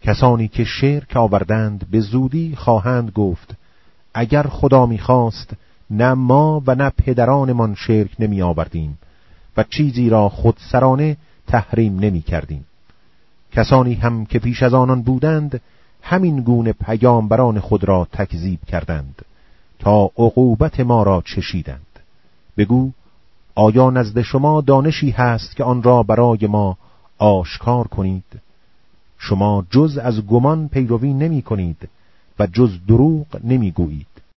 کسانی که شرک آوردند به زودی خواهند گفت اگر خدا می‌خواست نه ما و نه پدرانمان شرک نمی آوردیم و چیزی را خودسرانه تحریم نمی کردیم. کسانی هم که پیش از آنان بودند همین گونه پیامبران خود را تکذیب کردند تا عقوبت ما را چشیدند. بگو آیا نزد شما دانشی هست که آن را برای ما آشکار کنید؟ شما جز از گمان پیروی نمی کنید و جز دروغ نمی گویید.